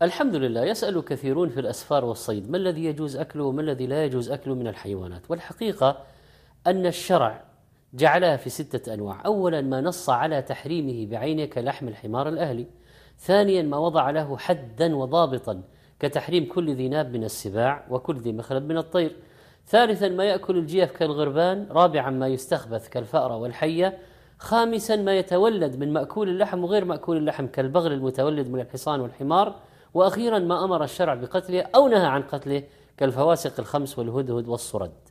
الحمد لله. يسأل كثيرون في الأسفار والصيد ما الذي يجوز أكله وما الذي لا يجوز أكله من الحيوانات، والحقيقة أن الشرع جعلها في 6 أنواع. أولا ما نص على تحريمه بعينه كلحم الحمار الأهلي. ثانيا ما وضع له حدا وضابطا كتحريم كل ذي ناب من السباع وكل ذي مخلب من الطير. ثالثا ما يأكل الجيف كالغربان. رابعا ما يستخبث كالفأرة والحية. خامسا ما يتولد من مأكول اللحم وغير مأكول اللحم كالبغل المتولد من الحصان والحمار. وأخيرا ما أمر الشرع بقتله أو نهى عن قتله كالفواسق الخمس والهدهد والصرد.